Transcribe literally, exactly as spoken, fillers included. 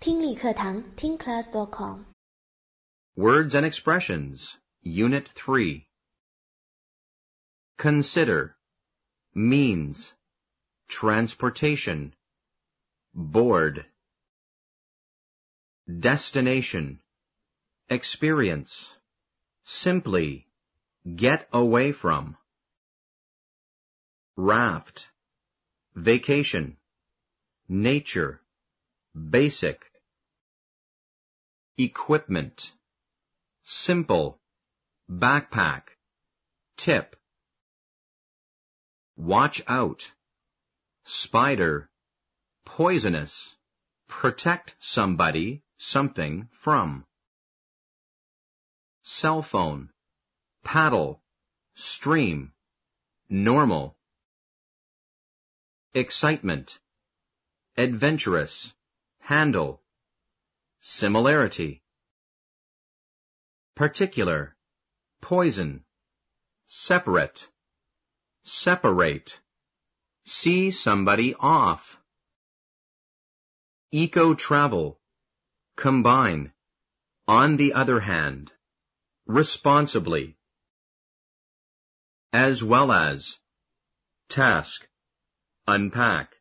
听力课堂听 class dot com Words and Expressions, Unit three. Consider, means, transportation, board. Destination, experience, simply, get away from. Raft, vacation, nature, basic. Equipment, simple, backpack, tip. Watch out, spider, poisonous, protect somebody, something from. Cell phone, paddle, stream, normal. Excitement, adventurous, handle. Similarity. Particular, poison. Separate, separate. See somebody off. Eco-travel, combine. On the other hand, responsibly. As well as, task, unpack.